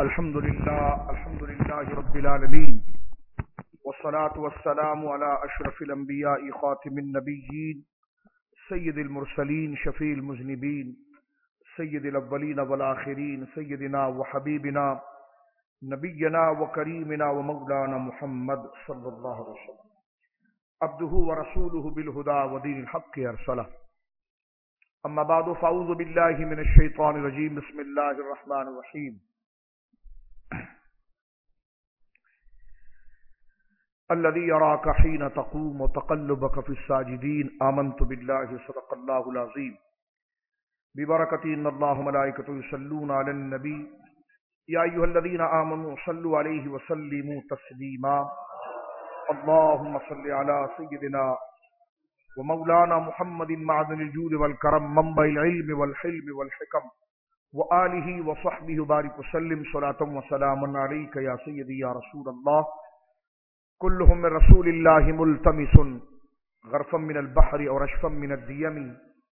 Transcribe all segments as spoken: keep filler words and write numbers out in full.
الحمد لله الحمد لله رب العالمين والصلاة والسلام على أشرف الأنبياء خاتم النبيين سيد المرسلين شفيع المذنبين سيد الأولين والآخرين سيدنا وحبيبنا نبينا وكريمنا ومولانا محمد صلى الله عليه وسلم عبده ورسوله بالهدى ودين الحق أرسله. أما بعد فأعوذ بالله من الشيطان الرجيم. بسم الله الرحمن الرحيم. الذي يراك حين تقوم وتقلبك في الساجدين. آمنت بالله صدق الله العظيم. ببركة إن الله وملائكته يصلون على النبي يا أيها الذين آمنوا صلوا عليه وسلموا تسليما. اللهم صل على سيدنا ومولانا محمد معدن الجود والكرم منبع العلم والحلم والحكم وآله وصحبه وبارك وسلم صلاة وسلاما عليك يا سيدي يا رسول الله. كلهم من رسول الله ملتمس غرفا من البحر أو رشفا من الديم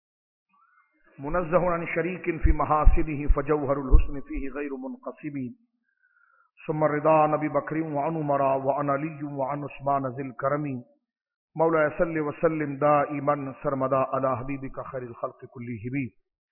منزه عن شريك في محاسنه فجوهر الحسن فيه غير منقسم. ثم الرضا نبي بكر وعن عمر وعن علي وعن عثمان ذي الكرم. مولاي صل وسلم دائما سرمدا على حبيبك خير الخلق كلهم.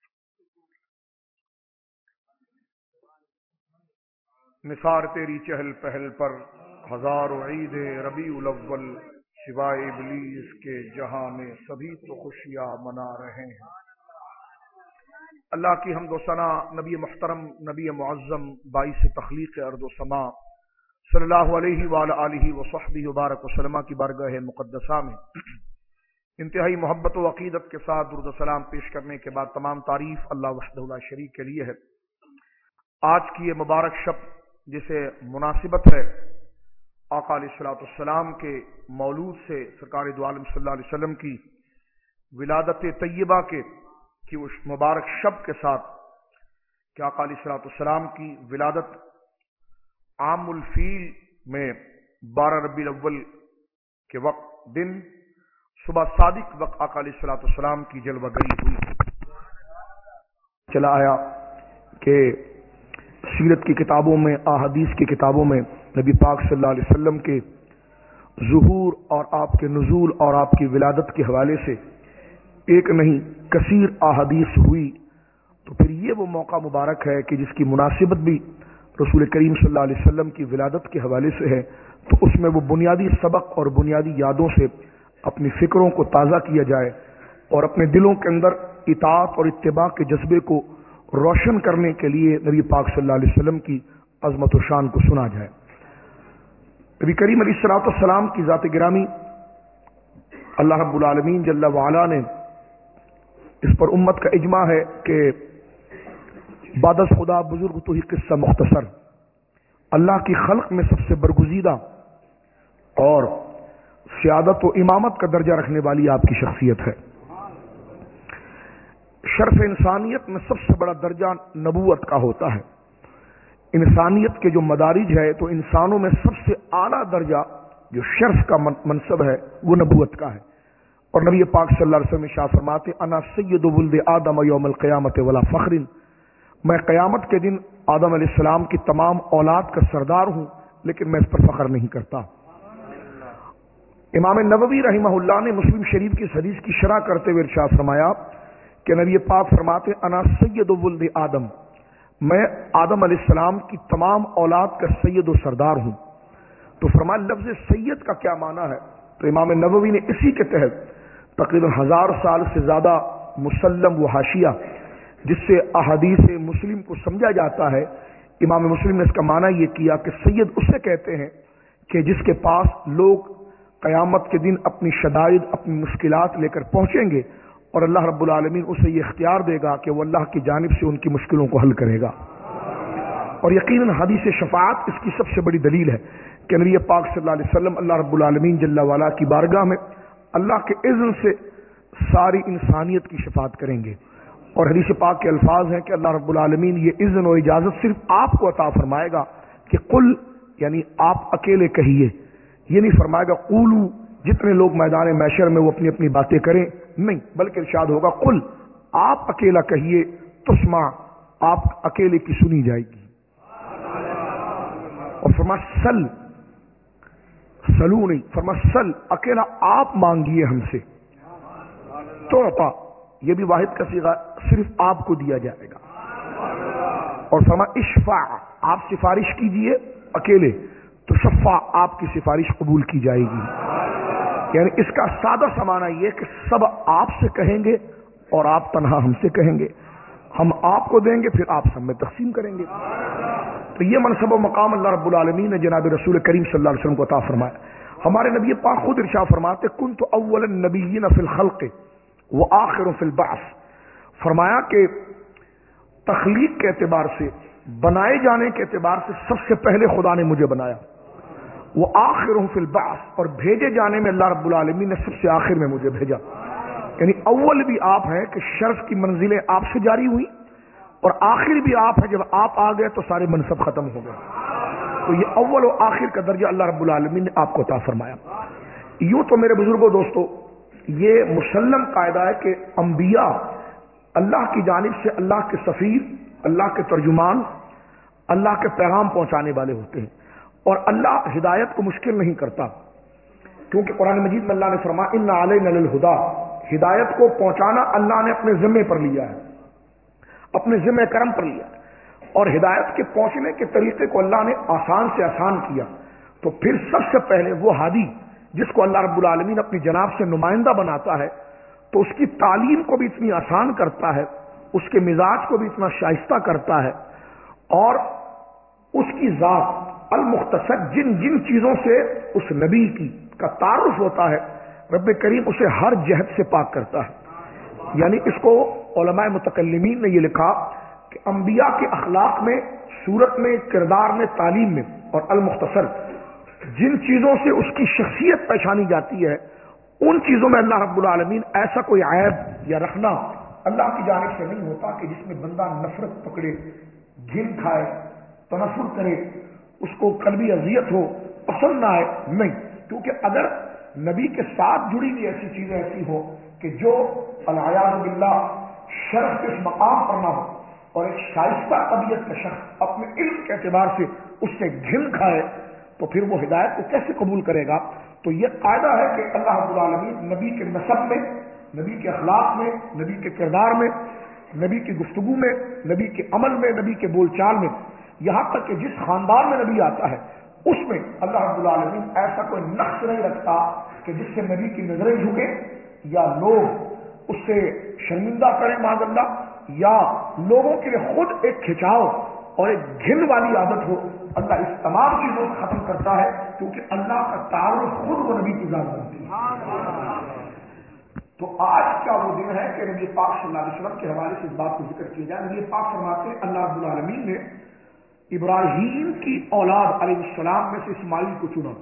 نثار تیری چہل پہل پر ہزاروں عید ربیع الاول سوائے ابلیس کے جہاں میں سبھی تو خوشیاں منا رہے ہیں. اللہ کی حمد و ثنا نبی محترم نبی معظم باعث تخلیق ارض و سما صلی اللہ علیہ وآلہ آلہ وصحبہ وبارک وسلم کی بارگاہ مقدسہ میں انتہائی محبت و عقیدت کے ساتھ درود و سلام پیش کرنے کے بعد تمام تعریف اللہ وحدہ لا شریک کے لیے ہے. آج کی یہ مبارک شب جسے مناسبت ہے آقا علیہ الصلوۃ والسلام کے مولود سے سرکار دو عالم صلی اللہ علیہ وسلم کی ولادت طیبہ کے کہ اس مبارک شب کے ساتھ کہ آقا علیہ الصلوۃ والسلام کی ولادت عام الفیل میں بارہ ربیع الاول کے وقت دن صبح صادق وقت آقا علیہ الصلوۃ والسلام کی جلوہ گری ہوئی. چلا آیا کہ سیرت کی کتابوں میں احادیث کی کتابوں میں نبی پاک صلی اللہ علیہ وسلم کے ظہور اور آپ کے نزول اور آپ کی ولادت کے حوالے سے ایک نہیں کثیر احادیث ہوئی. تو پھر یہ وہ موقع مبارک ہے کہ جس کی مناسبت بھی رسول کریم صلی اللہ علیہ وسلم کی ولادت کے حوالے سے ہے. تو اس میں وہ بنیادی سبق اور بنیادی یادوں سے اپنی فکروں کو تازہ کیا جائے اور اپنے دلوں کے اندر اطاعت اور اتباع کے جذبے کو روشن کرنے کے لیے نبی پاک صلی اللہ علیہ وسلم کی عظمت و شان کو سنا جائے. نبی کریم علیہ الصلوۃ والسلام کی ذات گرامی اللہ رب العالمین جل وعلا نے اس پر امت کا اجماع ہے کہ بعد از خدا بزرگ تو ہی قصہ مختصر اللہ کی خلق میں سب سے برگزیدہ اور سیادت و امامت کا درجہ رکھنے والی آپ کی شخصیت ہے. شرف انسانیت میں سب سے بڑا درجہ نبوت کا ہوتا ہے. انسانیت کے جو مدارج ہے تو انسانوں میں سب سے اعلیٰ درجہ جو شرف کا منصب ہے وہ نبوت کا ہے. اور نبی پاک صلی اللہ علیہ وسلم شاہ فرماتے انا سید ولد آدم یوم القیامت ولا فخر. میں قیامت کے دن آدم علیہ السلام کی تمام اولاد کا سردار ہوں لیکن میں اس پر فخر نہیں کرتا. امام نووی رحمہ اللہ نے مسلم شریف کی حدیث کی شرح کرتے ہوئے ارشاد فرمایا کہ نبی پاک فرماتے انا سید ولد آدم، میں آدم علیہ السلام کی تمام اولاد کا سید و سردار ہوں. تو فرمایا لفظ سید کا کیا معنی ہے؟ تو امام نووی نے اسی کے تحت تقریباً ہزار سال سے زیادہ مسلم و حاشیہ جس سے احادیث مسلم کو سمجھا جاتا ہے، امام مسلم نے اس کا معنی یہ کیا کہ سید اسے کہتے ہیں کہ جس کے پاس لوگ قیامت کے دن اپنی شدائد اپنی مشکلات لے کر پہنچیں گے اور اللہ رب العالمین اسے یہ اختیار دے گا کہ وہ اللہ کی جانب سے ان کی مشکلوں کو حل کرے گا. اور یقیناً حدیث شفاعت اس کی سب سے بڑی دلیل ہے کہ نبی پاک صلی اللہ علیہ وسلم اللہ رب العالمین جل وعلا کی بارگاہ میں اللہ کے اذن سے ساری انسانیت کی شفاعت کریں گے. اور حدیث پاک کے الفاظ ہیں کہ اللہ رب العالمین یہ اذن و اجازت صرف آپ کو عطا فرمائے گا کہ قل یعنی آپ اکیلے کہیے. یہ نہیں فرمائے گا قولو جتنے لوگ میدان محشر میں وہ اپنی اپنی باتیں کریں، نہیں، بلکہ ارشاد ہوگا قل آپ اکیلا کہیے تسمع، آپ اکیلے کی سنی جائے گی. اور فرمایا سل، سلو نہیں، فرمایا سل، اکیلا آپ مانگیے ہم سے تو عطا، یہ بھی واحد کا صیغہ، صرف آپ کو دیا جائے گا۔ اور فرمایا اشفع، آپ سفارش کیجئے اکیلے تو شفع، آپ کی سفارش قبول کی جائے گی۔ یعنی اس کا سادہ سا معنی یہ کہ سب آپ سے کہیں گے اور آپ تنہا ہم سے کہیں گے، ہم آپ کو دیں گے پھر آپ سب میں تقسیم کریں گے۔ تو یہ منصب و مقام اللہ رب العالمین نے جناب رسول کریم صلی اللہ علیہ وسلم کو عطا فرمایا۔ ہمارے نبی پاک خود ارشاد فرماتے کنت اول النبیین فی الخلق وآخر فی البعث، فرمایا کہ تخلیق کے اعتبار سے، بنائے جانے کے اعتبار سے سب سے پہلے خدا نے مجھے بنایا، وہ آخر فی البعث، اور بھیجے جانے میں اللہ رب العالمین نے سب سے آخر میں مجھے بھیجا۔ یعنی اول بھی آپ ہیں کہ شرف کی منزلیں آپ سے جاری ہوئی، اور آخر بھی آپ ہیں، جب آپ آ گئے تو سارے منصب ختم ہو گئے۔ تو یہ اول و آخر کا درجہ اللہ رب العالمین نے آپ کو عطا فرمایا۔ یوں تو میرے بزرگوں دوستو یہ مسلم قاعدہ ہے کہ انبیاء اللہ کی جانب سے اللہ کے سفیر، اللہ کے ترجمان، اللہ کے پیغام پہنچانے والے ہوتے ہیں، اور اللہ ہدایت کو مشکل نہیں کرتا، کیونکہ قرآن مجید میں اللہ نے فرمایا ان علینا للہدی، ہدایت کو پہنچانا اللہ نے اپنے ذمے پر لیا ہے، اپنے ذمہ کرم پر لیا ہے، اور ہدایت کے پہنچنے کے طریقے کو اللہ نے آسان سے آسان کیا۔ تو پھر سب سے پہلے وہ ہادی جس کو اللہ رب العالمین اپنی جناب سے نمائندہ بناتا ہے تو اس کی تعلیم کو بھی اتنی آسان کرتا ہے، اس کے مزاج کو بھی اتنا شائستہ کرتا ہے، اور اس کی ذات المختصر جن جن چیزوں سے اس نبی کی کا تعارف ہوتا ہے رب کریم اسے ہر جہت سے پاک کرتا ہے۔ یعنی اس کو علماء متکلمین نے یہ لکھا کہ انبیاء کے اخلاق میں، صورت میں، کردار میں، تعلیم میں، اور المختصر جن چیزوں سے اس کی شخصیت پہچانی جاتی ہے ان چیزوں میں اللہ رب العالمین ایسا کوئی عیب یا رکھنا اللہ کی جانب سے نہیں ہوتا کہ جس میں بندہ نفرت پکڑے، گھن کھائے، تنفر کرے، اس کو قلبی اذیت ہو، پسند نہ آئے، نہیں، کیونکہ اگر نبی کے ساتھ جڑی ہوئی ایسی چیزیں ایسی ہو کہ جو العیاذ باللہ شرف کے اس مقام پر نہ ہو، اور ایک شائستہ طبیعت کا شخص اپنے علم کے اعتبار سے اس سے گھن کھائے تو پھر وہ ہدایت کو کیسے قبول کرے گا؟ تو یہ قاعدہ ہے کہ اللہ رب العالمین نبی کے نسب میں، نبی کے اخلاق میں، نبی کے کردار میں، نبی کی گفتگو میں، نبی کے عمل میں، نبی کے بول چال میں، یہاں تک کہ جس خاندان میں نبی آتا ہے اس میں اللہ رب العالمین ایسا کوئی نقص نہیں رکھتا کہ جس سے نبی کی نظریں جھکے یا لوگ اس سے شرمندہ کریں معاذ اللہ، یا لوگوں کے لیے خود ایک کھچاؤ اور ایک گھن والی عادت ہو۔ اللہ اس تمام چیزوں کو ختم کرتا ہے کیونکہ اللہ کا تعارف خود وہ نبی کی ذات بنتی ہے۔ تو آج کا وہ دن ہے کہ نبی پاک صلی اللہ علیہ وسلم کے حوالے سے اس بات کو ذکر کیا جائے۔ نبی پاک فرماتے ہیں اللہ رب العالمین نے ابراہیم کی اولاد علیہ السلام میں سے اسماعیل کو چنا،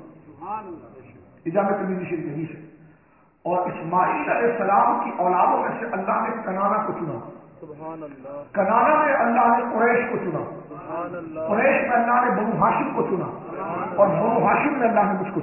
اجازت ترمذی شریف حدیث ہے، اور اسماعیل علیہ السلام کی اولادوں میں سے اللہ نے کنانا کو چنا، کنانا میں اللہ نے قریش کو چنا، قریش میں اللہ نے بنو ہاشم کو چنا، اور بنو ہاشم میں اللہ نے مجھ کو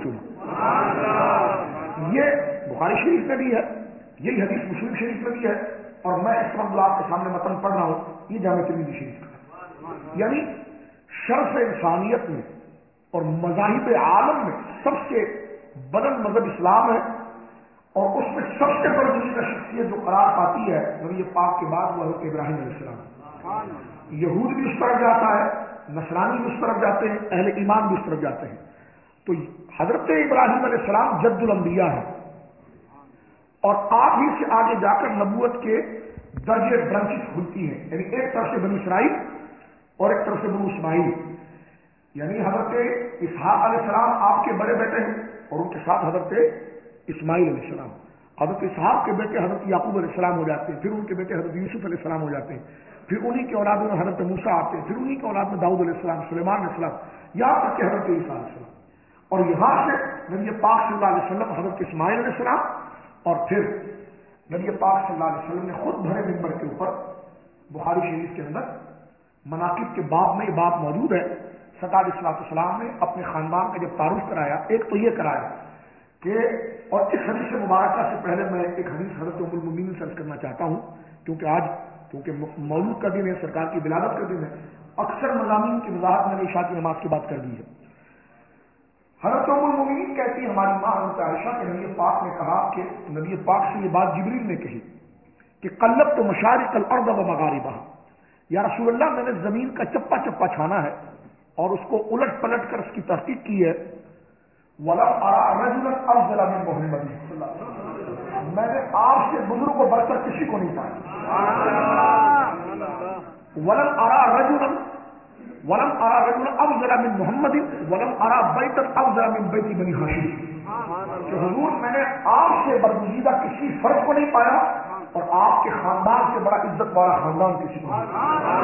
چنا۔ یہ بخاری شریف میں بھی ہے، یہی حدیث مسلم شریف میں بھی ہے، اور میں اس وقت آپ کے سامنے متن پڑھ رہا ہوں، یہ جامع ترمذی شریف کا ہے۔ یعنی شرف انسانیت میں اور مذاہب عالم میں سب سے بلند مذہب اسلام ہے، اور اس میں سب سے بڑی شخصیت جو قرار پاتی ہے نبی پاک کے بعد وہ حضرت ابراہیم علیہ السلام۔ یہود بھی اس طرف جاتا ہے، نصرانی بھی اس طرف جاتے ہیں، اہل ایمان بھی اس طرف جاتے ہیں۔ تو حضرت ابراہیم علیہ السلام جد الانبیاء ہے، اور آپ ہی سے آگے جا کر نبوت کے درجے برانچز کھلتی ہیں، یعنی ایک طرف سے بنو اسرائیل اور ایک طرف سے بنو اسماعیل، یعنی حضرت اسحاق علیہ السلام آپ کے بڑے بیٹے ہیں، اور ان کے ساتھ حضرت اسماعیل علیہ السلام، حضرت اسحاق کے بیٹے حضرت یعقوب علیہ السلام ہو جاتے ہیں، پھر ان کے بیٹے حضرت یوسف علیہ السلام ہو جاتے ہیں، پھر انہی کے اولاد میں حضرت موسیٰ آتے ہیں، پھر انہی کے اولاد میں داؤد علیہ السلام، سلیمان علیہ السلام، یہاں تک کہ حضرت عیسیٰ علیہ السلام، اور یہاں سے نبی پاک صلی اللہ علیہ وسلم حضرت اسماعیل علیہ السلام، اور پھر نبی پاک صلی اللہ علیہ وسلم نے خود بھرے منبر کے اوپر بخاری شریف کے اندر مناقب کے باب میں یہ بات موجود ہے، سرکار علیہ السلام نے اپنے خاندان کا جب تعارف کرایا، ایک تو یہ کرایا کہ، اور اس حدیث مبارکہ سے پہلے میں ایک حدیث حضرت ام المؤمنین سے عرض کرنا چاہتا ہوں، کیونکہ آج کیونکہ مولود کا دن ہے، سرکار کی ولادت کا دن ہے، اکثر مضامین کی وضاحت میں نے عشاء کی نماز کی بات کر دی ہے، حضرت ام المؤمنین کہتی ہیں ہماری ماں حضرت عائشہ کہ نبی پاک نے کہا کہ نبی پاک سے یہ بات جبریل نے کہی کہ قلبت مشارق الارض و مغاربہا، یا رسول اللہ میں نے زمین کا چپا چپا چھانا ہے اور اس کو الٹ پلٹ کر اس کی تحقیق کی ہے، وَلَمْ أَرَى رَجُلًا أَفْضَلَ مِنْ مُحَمَّدٍ صلی اللہ علیہ وسلم، میں نے آپ سے بزرگ کو بڑھ کر کسی کو نہیں پایا۔ وَلَمْ أَرَى رَجُلًا وَلَمْ أَرَى رَجُلًا أَفْضَلَ مِنْ مُحَمَّدٍ وَلَمْ أَرَى بَيْتًا أَفْضَلَ مِنْ بَيْتِ بَنِي ہاشم، کہ حضور میں نے آپ سے برگزیدہ کسی فرد کو نہیں پایا اور آپ کے خاندان سے بڑا عزت والا خاندان کسی کو نہیں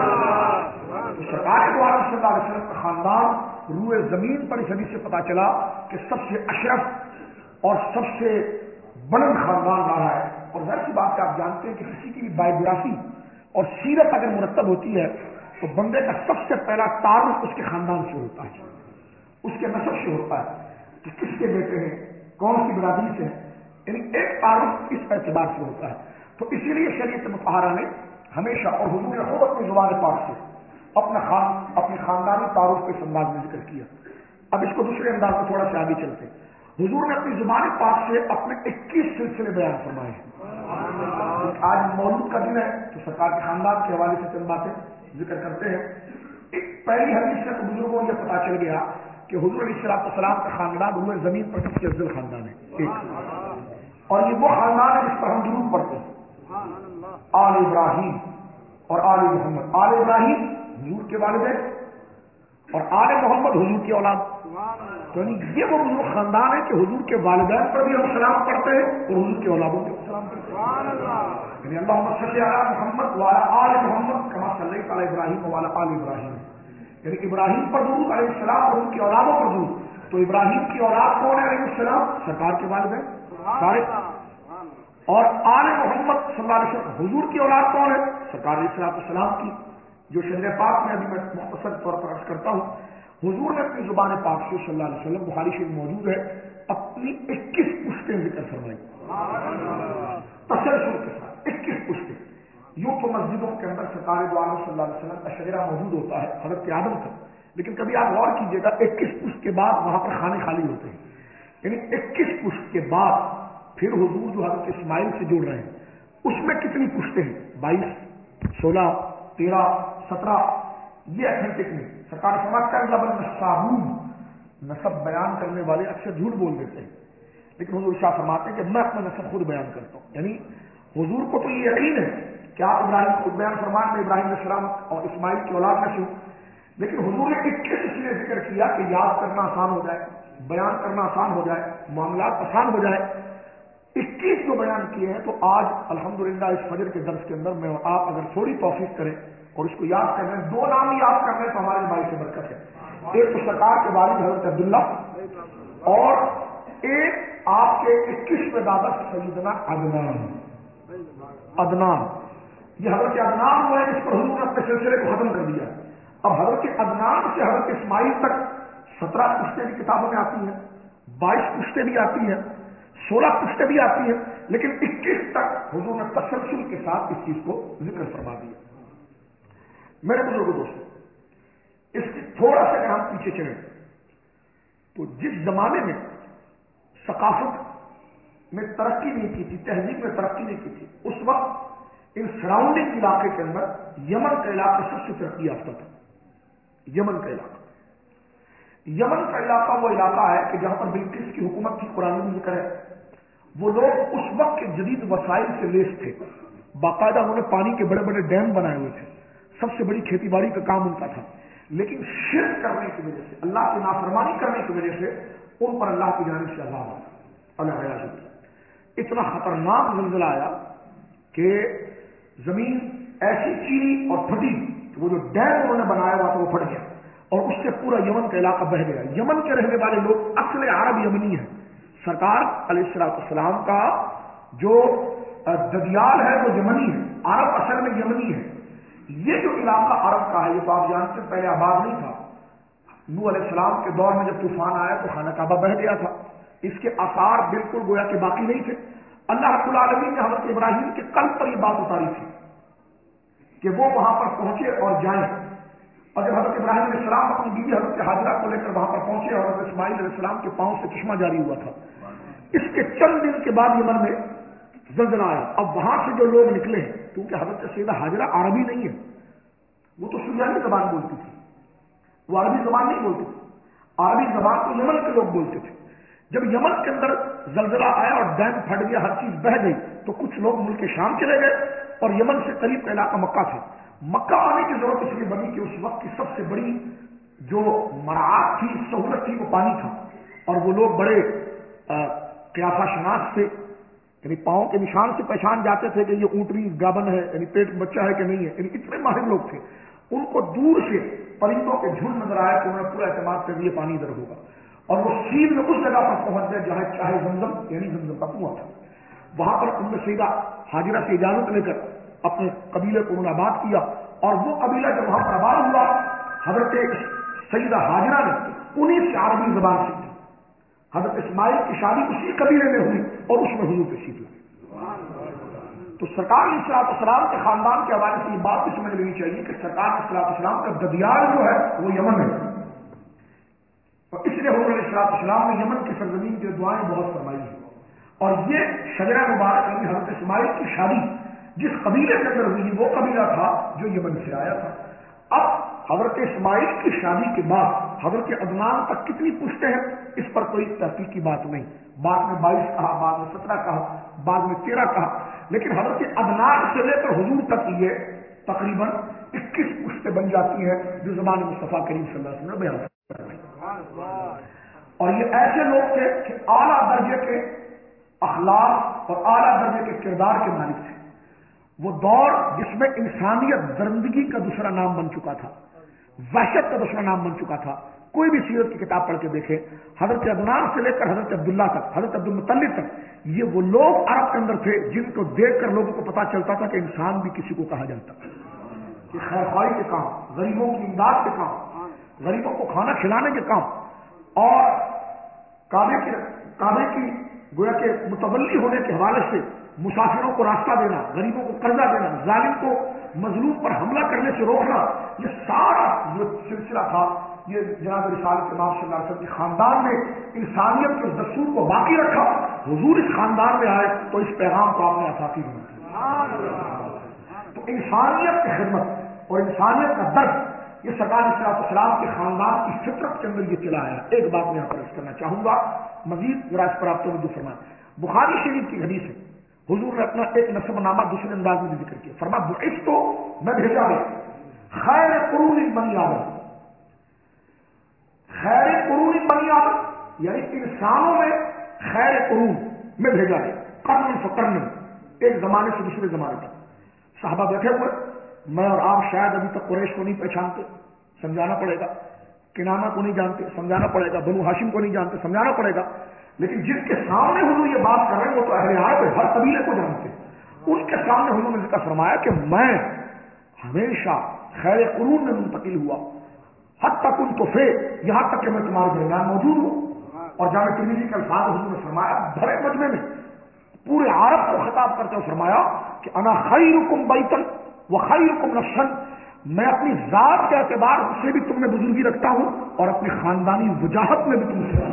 پایا۔ تو سرکار دو عالم صلی اللہ علیہ وسلم کا خاندان روئے زمین پر اس حدیث سے پتا چلا کہ سب سے اشرف اور سب سے بلند خاندان رہا ہے۔ اور ظاہر سی بات ہے، آپ جانتے ہیں کہ کسی کی بھی بایوگرافی اور سیرت اگر مرتب ہوتی ہے تو بندے کا سب سے پہلا تعارف اس کے خاندان سے ہوتا ہے، اس کے نسب سے ہوتا ہے کہ کس کے بیٹے ہیں، کون سی برادری سے ہیں، یعنی ایک تعارف اس اعتبار سے ہوتا ہے۔ تو اسی لیے شریعت مطہرہ نے ہمیشہ اور حضور نے خود اپنی زبان پاک سے اپنا خان اپنی خاندانی تعارف کے انداز میں ذکر کیا۔ اب اس کو دوسرے انداز میں تھوڑا سا آگے چلتے ہیں۔ حضور نے اپنی زبان پاک سے اپنے اکیس سلسلے بیان فرمائے ہیں۔ آج مولود کا دن ہے تو سرکار کے خاندان کے حوالے سے چند باتیں ذکر کرتے ہیں۔ ایک پہلی حدیث سے تو بزرگوں کو یہ پتا چل گیا کہ حضور علیہ الصلوۃ والسلام کا خاندان روئے زمین پر سب سے افضل خاندان ہے ایک، اور یہ وہ خاندان ہے جس پر ہم درود پڑھتے ہیں، آل ابراہیم اور آل محمد۔ آل ابراہیم حضور کے والدین اور آل محمد حضور کی اولاد، تو یعنی یہ وہ حضور خاندان ہے کہ حضور کے والدین پر بھی ہم سلام پڑھتے ہیں اور حضور کی اولادوں پر سلام پڑھتے ہیں۔ یعنی اللہم صلی علی محمد وعلی آل محمد کما صلیت علی ابراہیم وعلی آل ابراہیم، یعنی ابراہیم پر درود علیہ السلام اور ان کی اولادوں پر درود۔ تو ابراہیم کی اولاد کون ہے علیہ السلام؟ سرکار کے والدین سارے، اور آل محمد صلی اللہ علیہ وسلم حضور کی اولاد کون ہے؟ سرکار علیہ السلام کی، جو شرح پاک میں ابھی میں مختصر طور پر عرض کرتا ہوں۔ حضور نے اپنی زبان پاک سے صلی اللہ علیہ وسلم، بخاری شریف موجود ہے، اپنی اکیس پشتیں ذکر فرمائی تسلسل کے ساتھ، اکیس پشتیں۔ یوں تو مسجدوں کے اندر سرکار دو عالم صلی اللہ علیہ وسلم کا شجرہ موجود ہوتا ہے حضرت آدم تک، لیکن کبھی آپ غور کیجیے گا اکیس پشت کے بعد وہاں پر خانے خالی ہوتے ہیں، یعنی اکیس پشت کے بعد پھر حضور جو حضرت اسماعیل سے جڑ رہے ہیں اس میں کتنی پشتیں ہیں؟ بائیس، سولہ، تیرہ، سترہ، یہ اتھینٹک نہیں۔ سرکار سماج کا نصابون، نسب بیان کرنے والے اکثر جھوٹ بول دیتے ہیں، لیکن حضور شاہ فرماتے ہیں کہ میں اپنا نسب خود بیان کرتا ہوں۔ یعنی حضور کو تو یہ یقین ہے کہ آپ ابراہیم خود بیان فرمان میں ابراہیم علیہ السلام اور اسماعیل کی اولاد میں سے ہوں، لیکن حضور نے اکیس اس لیے ذکر کیا کہ یاد کرنا آسان ہو جائے، بیان کرنا آسان ہو جائے، معاملات آسان ہو جائے۔ اکیس جو بیان کیے ہیں تو آج الحمدللہ اس فجر کے درس کے اندر میں اور آپ اگر تھوڑی توفیق کریں اور اس کو یاد کر رہے ہیں، دو نام یاد کر رہے ہیں تو ہمارے بھائی سے برکت ہے۔ ایک تو سرکار کے والد حضرت عبداللہ اور ایک آپ کے اکیسویں دادا سیدنا عدنان۔ عدنان یہ حضرت عدنان وہ ہے جس پر حضور نے اپنے سلسلے کو ختم کر دیا۔ اب حضرت عدنان سے حضرت اسماعیل تک سترہ پشتیں بھی کتابوں میں آتی ہیں، بائیس پشتیں بھی آتی ہیں، سولہ پشتیں بھی آتی ہیں، لیکن اکیس تک حضور نے تسلسل کے ساتھ اس چیز کو ذکر فرما دیا۔ میرے بزرگ دوستوں، اس کی تھوڑا سا اگر ہم پیچھے چلیں تو جس زمانے میں ثقافت میں ترقی نہیں کی تھی، تہذیب میں ترقی نہیں کی تھی، اس وقت ان سراؤنڈنگ علاقے کے اندر یمن کا علاقہ سب سے ترقی یافتہ تھا۔ یمن کا علاقہ یمن کا علاقہ وہ علاقہ ہے کہ جہاں پر بلقیس کی حکومت تھی، قرآن میں ذکر ہے، وہ لوگ اس وقت کے جدید وسائل سے لیس تھے، باقاعدہ انہوں نے پانی کے بڑے بڑے ڈیم بنائے ہوئے تھے، سب سے بڑی کھیتی باڑی کا کام ان کا تھا، لیکن شرک کرنے کی وجہ سے، اللہ کی نافرمانی کرنے کی وجہ سے ان پر اللہ کی جانب سے عذاب آیا۔ اللہ اتنا خطرناک زلزلہ آیا کہ زمین ایسی چیری اور پھٹی کہ وہ جو ڈیم انہوں نے بنایا ہوا تھا وہ پھٹ گیا اور اس سے پورا یمن کا علاقہ بہہ گیا۔ یمن کے رہنے والے لوگ اصل عرب یمنی ہیں۔ سرکار علیہ الصلوۃ والسلام کا جو ددیال ہے وہ یمنی ہے، عرب اصل میں یمنی ہے۔ یہ جو علاقہ عرب کا ہے یہ تو آپ جانتے ہیں پہلے آباد نہیں تھا۔ نوح علیہ السلام کے دور میں جب طوفان آیا تو خانہ کعبہ بہہ گیا تھا، اس کے آثار بالکل گویا کہ باقی نہیں تھے۔ اللہ رب العالمین نے حضرت ابراہیم کے قلب پر یہ بات اتاری تھی کہ وہ وہاں پر پہنچے اور جائیں، اور جب حضرت ابراہیم علیہ السلام اپنی بیوی حضرت حاجرہ کو لے کر وہاں پر پہنچے اور حضرت اسماعیل علیہ السلام کے پاؤں سے چشمہ جاری ہوا تھا، اس کے چند دن کے بعد یمن میں زلزلہ آیا. اب وہاں سے جو لوگ نکلے ہیں، کیونکہ حضرت سیدہ حاجرہ عربی نہیں ہے، وہ تو سریانی زبان بولتی تھی، وہ عربی زبان نہیں بولتی تھی. عربی زبان تو یمن کے لوگ بولتے تھے. جب یمن کے اندر زلزلہ آیا اور ڈیم پھٹ گیا، ہر چیز بہہ گئی، تو کچھ لوگ ملک شام چلے گئے اور یمن سے قریب کا علاقہ مکہ تھے. مکہ آنے کی ضرورت اس لیے بنی کہ اس وقت کی سب سے بڑی جو مراعات تھی، سہولت تھی، وہ پانی تھا. اور وہ لوگ بڑے قیافہ شناس تھے، یعنی پاؤں کے نشان سے پہچان جاتے تھے کہ یہ اونٹنی گابن ہے، یعنی پیٹ میں بچہ ہے کہ نہیں ہے. یعنی اتنے ماہر لوگ تھے. ان کو دور سے پرندوں کے جھنڈ نظر آیا کہ انہوں نے پورا اعتماد کر لیا پانی ادھر ہوگا، اور وہ سیل میں اس جگہ پر پہنچ گئے جہاں چاہے زمزم یعنی زمزم کا کنواں تھا. وہاں پر ان میں سیدہ حاجرہ سے اجازت لے کر اپنے قبیلے کو انہوں نے آباد کیا. اور وہ قبیلہ جب وہاں پر آباد ہوا، حضرت سیدہ حاجرہ نے انہیں سے عربی زبان سیکھی. حضرت اسماعیل کی شادی اسی قبیلے میں ہوئی اور اس میں حضور تشریف لائے. تو سرکار علیہ الصلوۃ والسلام کے خاندان کے حوالے سے یہ بات بھی سمجھ لینی چاہیے کہ سرکار علیہ الصلوۃ والسلام کا ددیال جو ہے وہ یمن ہے. اور اس لیے حضور علیہ الصلوۃ والسلام نے یمن کی سرزمین کی دعائیں بہت فرمائی ہیں. اور یہ شجرہ مبارک یعنی حضرت اسماعیل کی شادی جس قبیلے کے اندر ہوئی وہ قبیلہ تھا جو یمن سے آیا تھا. اب حضرت اسماعیل کی شادی کے بعد حضرت عدنان تک کتنی پشتیں ہیں اس پر کوئی تحقیقی بات نہیں. بعد میں بائیس کہا، بعد میں سترہ کہا، بعد میں تیرہ کہا، لیکن حضرت عدنان سے لے کر حضور تک یہ تقریباً اکیس پشتیں بن جاتی ہیں جو زبان مصطفیٰ کریم صلی اللہ علیہ وسلم نے بیان کر رہی. اور یہ ایسے لوگ تھے کہ اعلیٰ درجے کے اخلاق اور اعلیٰ درجے کے کردار کے مالک تھے. وہ دور جس میں انسانیت درندگی کا دوسرا نام بن چکا تھا، وحشت کا دوسرا نام بن چکا تھا. کوئی بھی سیرت کی کتاب پڑھ کے دیکھے، حضرت عدنان سے لے کر حضرت عبداللہ تک، حضرت عبد المطلب تک، یہ وہ لوگ عرب کے اندر تھے جن کو دیکھ کر لوگوں کو پتا چلتا تھا کہ انسان بھی کسی کو کہا جاتا ہے. کہ خیر خواہی کے کام، غریبوں کی امداد کے کام، غریبوں کو کھانا کھلانے کے کام، اور کعبے کی کعبے کی گویا کہ متولی ہونے کے حوالے سے مسافروں کو راستہ دینا، غریبوں کو قرضہ دینا، ظالم کو مظلوم پر حملہ کرنے سے روکنا، یہ سارا جو سلسلہ تھا یہ جناب رسالت امام صلی اللہ علیہ وسلم کے خاندان نے انسانیت کے اس دستور کو باقی رکھا. حضور اس خاندان میں آئے تو اس پیغام کو آپ نے اساطیر بنا. تو انسانیت کی خدمت اور انسانیت کا درد یہ سرکار علیہ الصلوۃ والسلام کے خاندان کی فطرت کے اندر یہ چلا آیا. ایک بات میں یہاں پر عرض کرنا چاہوں گا، مزید ذرا اس پر آپ توجہ فرمائیں. بخاری شریف کی حدیث ہے، حضور نے اپنا ایک نسب نامہ دوسرے انداز میں ذکر کیا. فرمایا بعثت تو میں بھیجا گیا خیر قرون بنی آدم، خیر قرون بنی آدم یعنی انسانوں میں خیر قرون میں بھیجا گیا. قرن فقرن، ایک زمانے سے دوسرے زمانے تک. صحابہ بیٹھے ہوئے، میں اور آپ شاید ابھی تک قریش کو نہیں پہچانتے، سمجھانا پڑے گا. کنانہ کو نہیں جانتے، سمجھانا پڑے گا. بنو ہاشم کو نہیں جانتے، سمجھانا پڑے گا. لیکن جس کے سامنے حضور یہ بات کر رہے ہیں وہ تو اہل عرب ہر قبیلے کو جانتے ہیں. ان کے سامنے حضور نے ذکر فرمایا کہ میں ہمیشہ خیر قرون میں منتقل ہوا، حتی کنت فی، یہاں تک کہ میں تمہارے درمیان موجود ہوں. اور جامع ترمذی کے الفاظ حضور نے فرمایا بھرے مجمع میں پورے عرب کو خطاب کرتے ہوئے فرمایا کہ انا خیرکم بیتن و خیرکم نفسا، میں اپنی ذات کے اعتبار سے بھی تم میں بزرگی رکھتا ہوں اور اپنی خاندانی وجاہت میں بھی تم سے.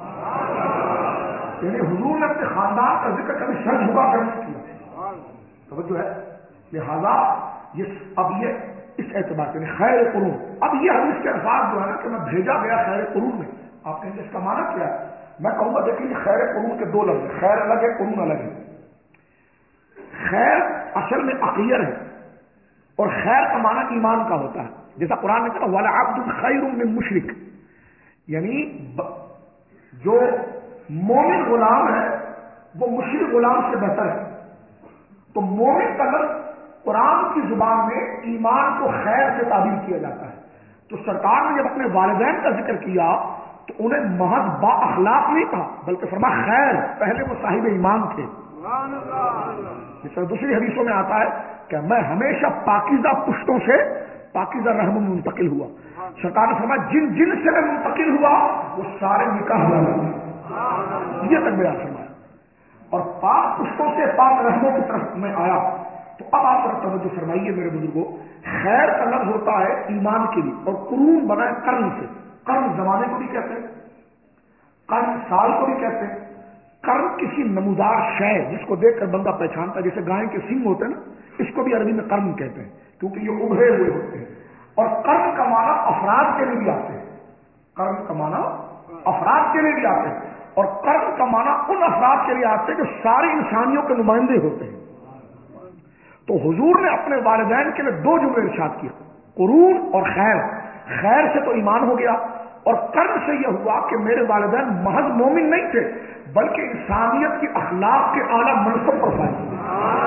یعنی حضور نے اپنے خاندان کا ذکر کبھی سر جھکا کر نہیں کیا. توجہ ہے. لہذا یہ اب یہ اس اعتبار سے خیر قرون، اب یہ حدیث کے الفاظ جو ہے نا کہ میں بھیجا گیا خیر قرون میں، آپ کہیں گے اس کا معنی کیا ہے؟ میں کہوں گا دیکھیے خیر قرون کے دو لفظ ہیں، خیر الگ ہے، قرون الگ ہے. خیر اصل میں عقیر ہے اور خیر کا معنی ایمان کا ہوتا ہے. جیسا قرآن نے کہا وَلَعَبْدٌ خَيْرٌ مِّن مُشْرِكٍ، یعنی جو مومن غلام ہے وہ مشرک غلام سے بہتر ہے. تو مومن کا لفظ قرآن کی زبان میں ایمان کو خیر سے تعبیر کیا جاتا ہے. تو سرکار نے جب اپنے والدین کا ذکر کیا تو انہیں محض با اخلاق نہیں کہا بلکہ فرمایا خیر، پہلے وہ صاحب ایمان تھے. جس طرح دوسری حدیثوں میں آتا ہے کہ میں ہمیشہ پاکیزہ پشتوں سے پاکیزہ رحم منتقل ہوا. سرکار نے فرمایا جن جن سے میں منتقل ہوا وہ سارے نکاح والے، یہ تک بیان فرمایا. اور پاک پشتوں سے پاک رحموں کی طرف میں آیا. تو اب آپ ذرا توجہ فرمائیے میرے بزرگوں، خیر کا لفظ ہوتا ہے ایمان کے لیے، اور قرون بنا ہے قرن سے۔ قرن زمانے کو بھی کہتے ہیں، قرن سال کو بھی کہتے ہیں، قرن کسی نمودار شے جس کو دیکھ کر بندہ پہچانتا ہے، جیسے گائے کے سنگ ہوتے ہیں نا، اس کو بھی عربی میں قرن کہتے ہیں کیونکہ یہ ابھرے ہوئے ہوتے ہیں۔ اور قرن کا معنی افراد کے لیے بھی آتے ہیں، قرن کا معنی افراد کے لیے بھی آتے ہیں، اور قرن کا معنی ان افراد کے لیے آتے ہیں جو ساری انسانیوں کے نمائندے ہوتے ہیں۔ تو حضور نے اپنے والدین کے لیے دو جملے ارشاد کیے، قرون اور خیر۔ خیر سے تو ایمان ہو گیا، اور قرن سے یہ ہوا کہ میرے والدین محض مومن نہیں تھے بلکہ انسانیت کی اخلاق کے اعلیٰ منصب پر فائز ہوئے۔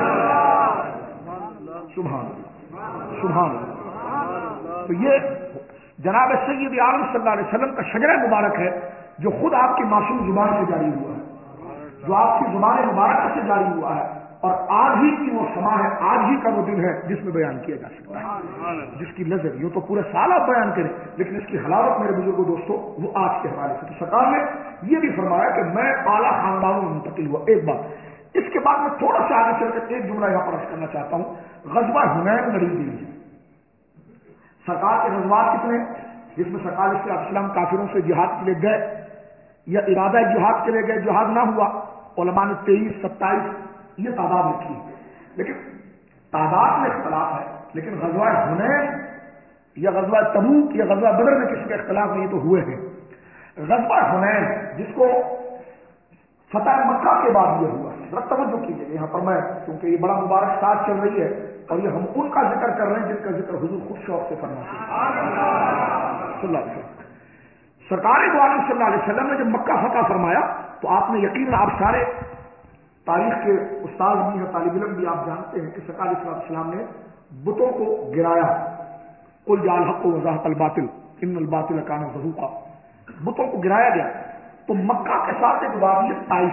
سبحان اللہ، سبحان اللہ۔ تو یہ جناب سید عالم صلی اللہ علیہ وسلم کا شجرہ مبارک ہے جو خود آپ کی معصوم زبان سے جاری ہوا ہے، جو آپ کی زبان مبارکہ سے جاری ہوا ہے، اور آج ہی کی وہ سما ہے، آج ہی کا وہ دن ہے جس میں بیان کیا جا سکتا ہے، جس کی نظر یوں تو پورے سال آپ بیان کریں لیکن اس کی حلاوت میرے بزرگوں دوستوں وہ آج کے حوالے سے۔ تو سرکار نے یہ بھی فرمایا کہ میں اعلیٰ خاندانوں میں منتقل ہوا۔ ایک بات، اس کے بعد میں تھوڑا سا آگے چل کر ایک جملہ یہاں پر عرض کرنا چاہتا ہوں۔ غزوہ حنین لڑی گئی ہے۔ سرکار کے غزوات کتنے، جس میں سرکار علیہ السلام کافروں سے جہاد کے لیے گئے یا ارادہ جہاد کے لیے گئے، جہاد نہ ہوا، علماء نے تیئیس ستائیس یہ تعداد لکھی، لیکن تعداد میں اختلاف ہے، لیکن غزوہ حنین یا غزوہ تبوک یا غزوہ بدر میں کسی کا اختلاف نہیں تو ہوئے ہیں۔ غزوہ حنین جس کو فتح مکہ کے بعد یہ ہوا، ذرا توجہ کیجیے یہاں پر، میں کیونکہ یہ بڑا مبارک ساتھ چل رہی ہے اور یہ ہم ان کا ذکر کر رہے ہیں جن کا ذکر حضور خود شوق سے فرماتے ہیں صلی اللہ علیہ وسلم۔ سرکار دو عالم صلی اللہ علیہ وسلم نے جب مکہ فتح فرمایا تو آپ نے یقیناً، آپ سارے تاریخ کے استاد بھی ہیں، طالب علم بھی، آپ جانتے ہیں کہ سرکار علیہ السلام نے بتوں کو گرایا، قل جاء الحق وزهق الباطل ان الباطل کان زهوقا، بتوں کو گرایا گیا۔ تو مکہ کے ساتھ ایک وادی ہے طائف،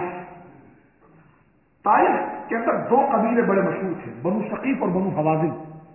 طائف کے اندر دو قبیلے بڑے مشہور تھے، بنو ثقیف اور بنو حوازن۔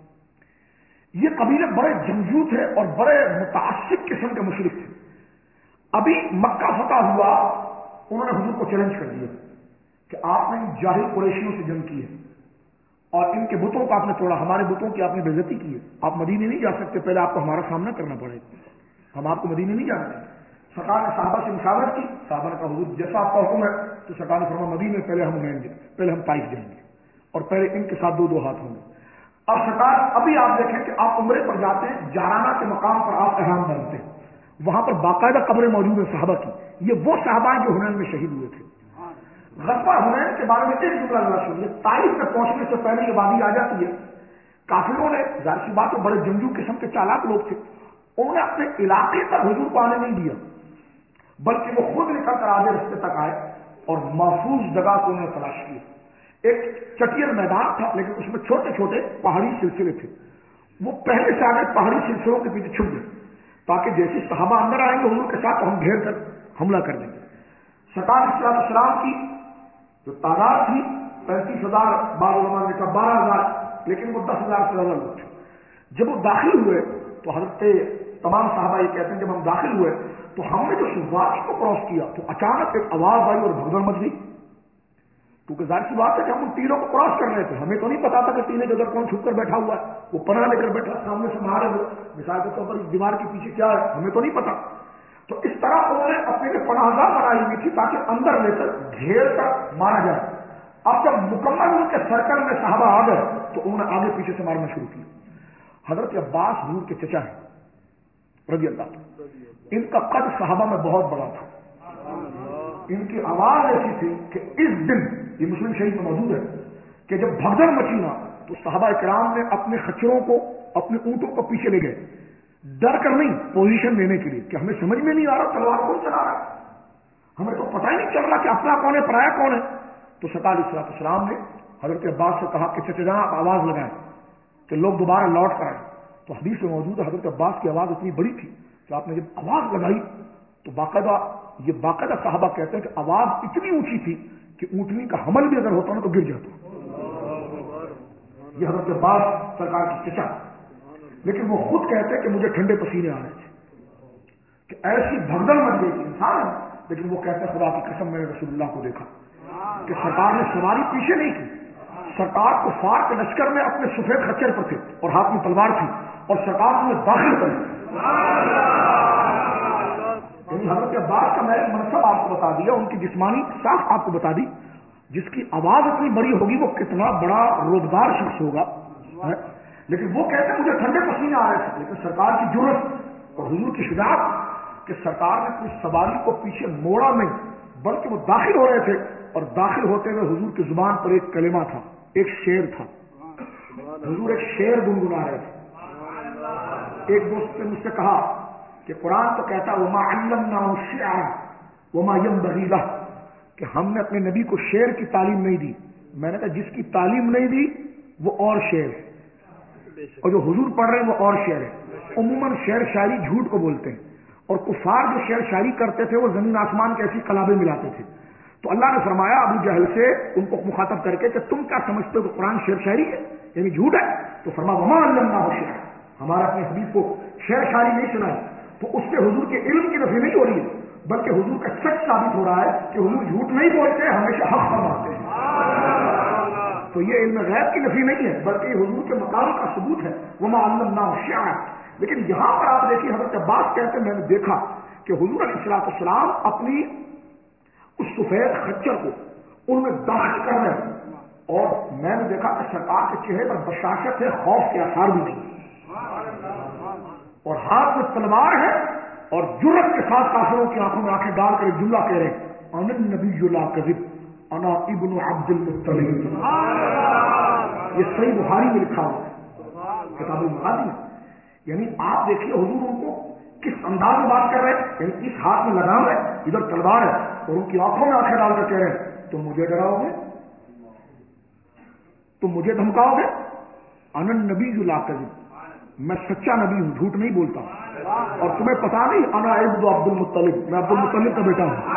یہ قبیلے بڑے جنگجو تھے اور بڑے متعصب قسم کے مشرک تھے۔ ابھی مکہ فتح ہوا، انہوں نے حضور کو چیلنج کر دیا کہ آپ نے جاہل قریشیوں سے جنگ کی ہے اور ان کے بتوں کو آپ نے توڑا، ہمارے بتوں کی آپ نے بے عزتی کی ہے، آپ مدینے نہیں جا سکتے، پہلے آپ کو ہمارا سامنا کرنا پڑے گا، ہم آپ کو مدینے نہیں جانا دیں۔ سرکار نے صحابہ سے مشاورت کی، صحابہ نے کہا حضور جیسا آپ کا حکم ہے، تو سرکار نے فرمایا مدینے میں پہلے ہم رہیں گے، پہلے ہم طائف جائیں گے اور پہلے ان کے ساتھ دو دو ہاتھ ہوں گے۔ اب سرکار ابھی آپ دیکھیں کہ آپ عمرے پر جاتے ہیں، جارانہ کے مقام پر آپ احرام باندھتے ہیں، وہاں پر باقاعدہ قبریں موجود ہیں صحابہ کی، یہ وہ صحابہ ہیں جو حنین میں شہید ہوئے تھے۔ غزوہ حنین کے بارے میں ایک جملہ ذرا سنیے، طائف میں پہنچنے سے پہلے یہ وادی آ جاتی ہے، کافروں نے ظاہر سی بات ہے بڑے جنگجو قسم کے چالاک لوگ تھے، انہوں نے اپنے علاقے تک حضور کو آنے نہیں دیا بلکہ وہ خود نکل کر آدھے رستے تک آئے اور محفوظ جگہ کو انہوں نے تلاش کی۔ ایک چٹیل میدان تھا لیکن اس میں چھوٹے چھوٹے پہاڑی سلسلے تھے، وہ پہلے سے آگے پہاڑی سلسلوں کے پیچھے چھپ گئے تاکہ جیسے صحابہ اندر آئیں گے حضور کے ساتھ تو ہم گھیر کر حملہ کر دیں گے۔ سرکار علیہ السلام کی جو تعداد تھی پینتیس ہزار، بعض علماء نے کہا بارہ ہزار، لیکن وہ دس ہزار سے زیادہ لوگ تھے۔ جب وہ داخل ہوئے تو حضرت تمام صحابہ یہ کہتے ہیں جب ہم داخل ہوئے تو ہم نے جو وادی کو کراس کیا تو اچانک ایک آواز آئی اور بھگدڑ مچ گئی، کیونکہ ظاہر سی بات ہے کہ ہم ان تینوں کو کراس کر رہے تھے، ہمیں تو نہیں پتا تھا کہ تینے کے ادھر کون چھپ کر بیٹھا ہوا ہے، وہ پناہ لے کر بیٹھا سامنے سے مارے ہوئے، مثال کے طور پر اس دیوار کے پیچھے کیا ہے ہمیں تو نہیں پتا۔ تو اس طرح انہوں نے اپنے لیے پناہ گاہ بنائی ہوئی تھی تاکہ اندر لے کر گھیر کر مارا جائے۔ اب جب مکمل ان کے سرکل میں صحابہ آ گئے تو انہوں نے آگے پیچھے سے مارنا شروع کیا۔ حضرت عباس حضور کے چچا ہیں رضی اللہ عنہ، ان کا قد صحابہ میں بہت بڑا تھا، ان کی آواز ایسی تھی کہ اس دن یہ مسلم شریف میں موجود ہے کہ جب بھگدڑ مچی نا تو صحابہ کرام نے اپنے خچروں کو اپنے اونٹوں کو پیچھے لے گئے، ڈر کر نہیں، پوزیشن لینے کے لیے کہ ہمیں سمجھ میں نہیں آ رہا تلوار کون چلا رہا ہے، ہمیں تو پتہ ہی نہیں چل رہا کہ اپنا کون ہے پرایا کون ہے۔ تو سرکار علیہ السلام نے حضرت عباس سے کہا کہ چچا جان آپ آواز لگائیں کہ لوگ دوبارہ لوٹ کر آئیں۔ تو حدیث میں موجود ہے حضرت عباس کی آواز اتنی بڑی تھی کہ آپ نے جب آواز لگائی تو باقاعدہ یہ باقاعدہ صحابہ کہتے ہیں کہ آواز اتنی اونچی تھی کہ اونٹنی کا حمل بھی اگر ہوتا نا تو گر جاتا۔ یہ حضرت عباس سرکار کی چچا، لیکن وہ خود کہتے ہیں کہ مجھے ٹھنڈے پسینے آ رہے تھے کہ ایسی بھگدڑ مچ گئی تھی، انسان ہے لیکن وہ کہتے ہیں خدا کی قسم میں نے رسول اللہ کو دیکھا کہ سرکار نے سواری پیچھے نہیں کی، سرکار کفار کے لشکر میں اپنے سفید خچر پر تھے اور ہاتھ میں تلوار تھی اور سرکار انہیں داخل کر یعنی حضرت عباس کا میں منصب آپ کو بتا دیا، ان کی جسمانی ساخت آپ کو بتا دی، جس کی آواز اتنی بڑی ہوگی وہ کتنا بڑا روبدار شخص ہوگا، لیکن وہ کہتے ہیں مجھے ٹھنڈے پسینے آ رہے تھے، لیکن سرکار کی جرأت اور حضور کی شجاعت کہ سرکار نے کوئی سواری کو پیچھے موڑا نہیں، بلکہ وہ داخل ہو رہے تھے اور داخل ہوتے ہوئے حضور کی زبان پر ایک کلمہ تھا، ایک شعر تھا، حضور ایک شعر گنگنا رہے تھے۔ ایک دوست نے مجھ سے کہا کہ قرآن تو کہتا وما علمناہ الشعر وما ينبغي له، کہ ہم نے اپنے نبی کو شعر کی تعلیم نہیں دی۔ میں نے کہا جس کی تعلیم نہیں دی وہ اور شعر ہے، اور جو حضور پڑھ رہے ہیں وہ اور شعر ہے۔ عموماً شعر شاعری جھوٹ کو بولتے ہیں، اور کفار جو شعر شاعری کرتے تھے وہ زمین آسمان کی ایسی کلابیں ملاتے تھے۔ تو اللہ نے فرمایا ابو جہل سے ان کو مخاطب کر کے کہ تم کیا سمجھتے ہو کہ قرآن شعر شاعری ہے، یعنی جھوٹ ہے؟ تو فرما وما علمناہ الشعر، ہمارا اپنے حبیب کو شعر شاعری نہیں سنائی۔ تو اس سے حضور کے علم کی نفی نہیں ہو رہی ہے، بلکہ حضور کا سچ ثابت ہو رہا ہے کہ حضور جھوٹ نہیں بولتے، ہمیشہ حق فرماتے ہیں۔ تو یہ علم غیب کی نفی نہیں ہے، بلکہ یہ حضور کے مقام کا ثبوت ہے، وما علمناہ الشعر۔ لیکن یہاں پر آپ دیکھیے حضرت عباس کہتے ہیں میں نے دیکھا کہ حضور علیہ الصلوۃ والسلام اپنی اس سفید خچر کو ان میں داخل کر رہے ہیں، اور میں نے دیکھا کہ سرکار کے چہرے پر بشاشت ہے، خوف کے آثار بھی نہیں، اور ہاتھ میں تلوار ہے، اور جرأت کے ساتھ کافروں کی آنکھوں میں آنکھیں ڈال کر ایک جملہ کہہ رہے ہیں انا النبی لا کذب انا ابن عبد المطلب۔ یہ صحیح بخاری میں لکھا ہوا ہے کتاب المغازی میں۔ یعنی آپ دیکھیے حضور ان کو کس انداز میں بات کر رہے ہیں، یعنی اس ہاتھ میں لگام ہے، ادھر تلوار ہے، اور ان کی آنکھوں میں آنکھیں ڈال کر کہہ رہے ہیں تم مجھے ڈراؤ گے، تم مجھے دھمکاؤ گے؟ انا النبی لا کذب، میں سچا نبی ہوں، جھوٹ نہیں بولتا، اور تمہیں پتا نہیں انا ابن عبد المطلب، میں عبد المطلب کا بیٹا ہوں۔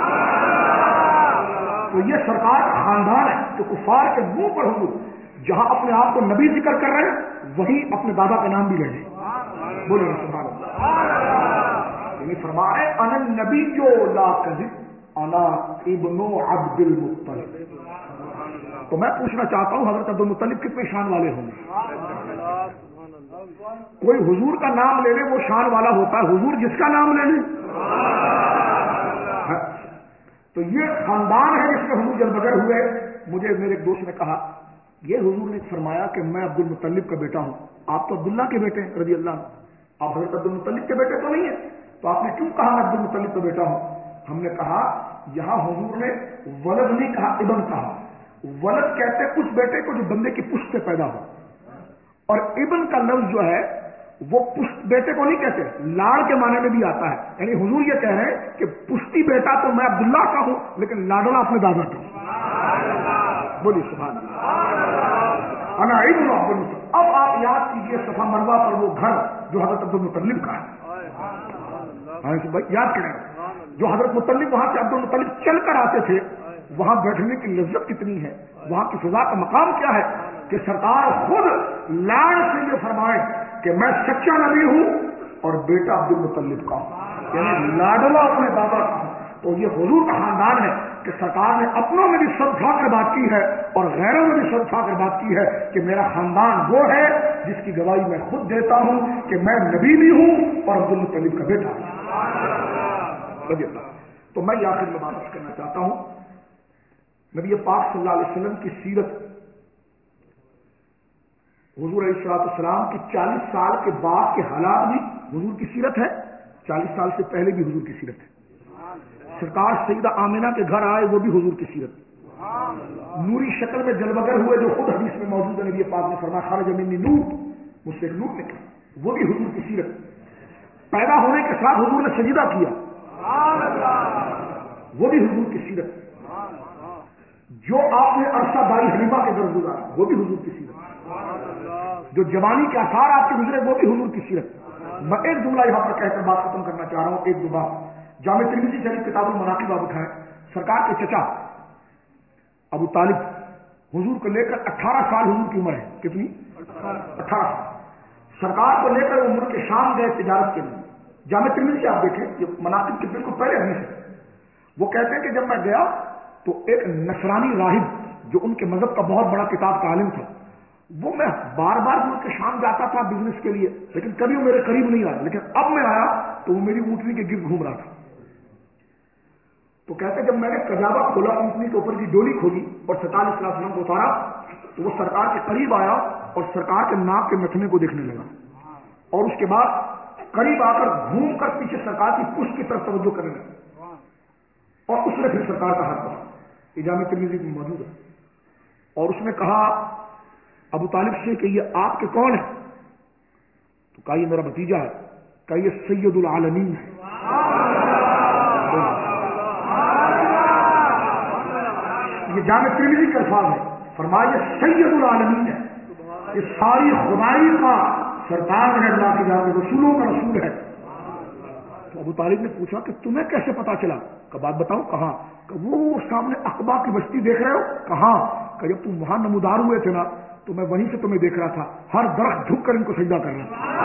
تو یہ سرکار کا خاندان ہے کہ کفار کے منہ پر حضور جہاں اپنے آپ کو نبی ذکر کر رہے ہیں وہیں اپنے دادا کا نام بھی لے لیں، بولے سبحان اللہ۔ یعنی فرما رہے انا النبی جو لا کذب انا ابن عبد المطلب۔ تو میں پوچھنا چاہتا ہوں حضرت عبد المطلب کتنے شان والے ہوں گے؟ کوئی حضور کا نام لے لے وہ شان والا ہوتا ہے، حضور جس کا نام لے لے۔ تو یہ خاندان ہے جس میں حضور جل بگر ہوئے۔ مجھے میرے ایک دوست نے کہا یہ حضور نے فرمایا کہ میں عبد المطلب کا بیٹا ہوں، آپ تو عبداللہ کے بیٹے ہیں رضی اللہ عنہ، آپ حضرت عبد المطلب کے بیٹے تو نہیں ہیں، تو آپ نے کیوں کہا میں عبد المطلب کا بیٹا ہوں؟ ہم نے کہا یہاں حضور نے ولد نہیں کہا، ابن کہا۔ ولد کہتے ہیں اس بیٹے کو جو بندے کی پشت سے پیدا ہو، اور ابن کا لفظ جو ہے وہ پشت بیٹے کو نہیں کہتے، لاڑ کے معنی میں بھی آتا ہے۔ یعنی حضور یہ کہہ رہے ہیں کہ پشتی بیٹا تو میں عبداللہ کا ہوں، لیکن لاڈلا اپنے دادا کا ہوں۔ بولیے سبحان اللہ۔ انا ابن عبد المطلب۔ اب آپ یاد کیجئے صفا مروہ پر وہ گھر جو حضرت عبد المطلب کا ہے، یاد کریں جو حضرت مطلب وہاں سے عبد المطلب چل کر آتے تھے، وہاں بیٹھنے کی لذت کتنی ہے، وہاں کی فضا کا مقام کیا ہے کہ سرکار خود لاڑ سے یہ فرمائے کہ میں سچا نبی ہوں اور بیٹا عبد المطلب کا ہوں، یعنی لاڈلا اپنے دادا کا ہوں۔ تو یہ حضور کا خاندان ہے کہ سرکار نے اپنوں میں بھی سر اٹھا کر بات کی ہے اور غیروں میں بھی سر اٹھا کر بات کی ہے کہ میرا خاندان وہ ہے جس کی گواہی میں خود دیتا ہوں کہ میں نبی بھی ہوں اور عبد المطلب کا بیٹا ہوں۔ تو میں یہ آخر میں بات کرنا چاہتا ہوں، نبی پاک صلی اللہ علیہ وسلم کی سیرت، حضور علیہ الصلوۃ والسلام کی چالیس سال کے بعد کے حالات بھی حضور کی سیرت ہے، چالیس سال سے پہلے بھی حضور کی سیرت ہے۔ سرکار سیدہ آمنہ کے گھر آئے وہ بھی حضور کی سیرت، نوری شکل میں جلوگر ہوئے جو خود حدیث میں موجود ہے، نبی پاک نے فرمایا خرج منی نور، مجھ سے ایک نور نکلا، وہ بھی حضور کی سیرت۔ پیدا ہونے کے ساتھ حضور نے سجدہ کیا، وہ بھی حضور کی سیرت۔ جو آپ نے عرصہ داری حلیمہ کے در گزارا وہ بھی حضور کی سیرت۔ جو جوانی کے آثار آپ کے گزرے وہ بھی حضور کی سیرت۔ میں ایک جملہ یہاں پر کہہ کر بات ختم کرنا چاہ رہا ہوں، ایک دو بات۔ جامع ترمذی شریف کتاب المناقب آپ اٹھائیں، سرکار کے چچا ابو طالب حضور کو لے کر اٹھارہ سال حضور کی عمر ہے، کتنی؟ اٹھارہ سال۔ سرکار کو لے کر وہ ملک شام گئے تجارت کے لیے۔ جامع ترمذی سے آپ دیکھیں، یہ مناقب کے بالکل پہلے حدیث ہے، وہ کہتے ہیں کہ جب میں گیا تو ایک نصرانی راہب جو ان کے مذہب کا بہت بڑا کتاب کا عالم تھا، وہ میں بار بار ان کے شام جاتا تھا بزنس کے لیے، لیکن کبھی وہ میرے قریب نہیں آیا، لیکن اب میں آیا تو وہ میری اونٹنی کے گرد گھوم رہا تھا۔ تو کہتے جب میں نے کجاوا کھولا، اونٹنی کے اوپر کی ڈولی کھولی اور سرکار صلی اللہ علیہ وسلم کو اتارا تو وہ سرکار کے قریب آیا اور سرکار کے ناک کے نتنے کو دیکھنے لگا، اور اس کے بعد قریب آ کر گھوم کر پیچھے سرکار کی پشت کی طرف توجہ کرنے لگا، اور اس نے پھر سرکار کا ہاتھ پکڑا، یہ جامع ترمذی میں موجود ہے، اور اس نے کہا ابو طالب سے کہ یہ آپ کے کون ہیں؟ تو کہا یہ میرا بھتیجا ہے، کہا یہ سید العالمین ہے۔ یہ جامع ترمذی کے الفاظ ہے، فرمایا یہ سید العالمین ہے، یہ ساری خدائی کا سرکار ہے، اللہ کے جانب رسولوں کا رسول ہے۔ تو ابو طالب نے پوچھا کہ تمہیں کیسے پتا چلا؟ کہ بات بتاؤ کہاں؟ کہ وہ سامنے اقبا کی بستی دیکھ رہے ہو؟ کہاں؟ کہ جب تم وہاں نمودار ہوئے تھے نا تو میں وہیں سے تمہیں دیکھ رہا تھا، ہر درخت جھک کر ان کو سجدہ کر رہا تھا۔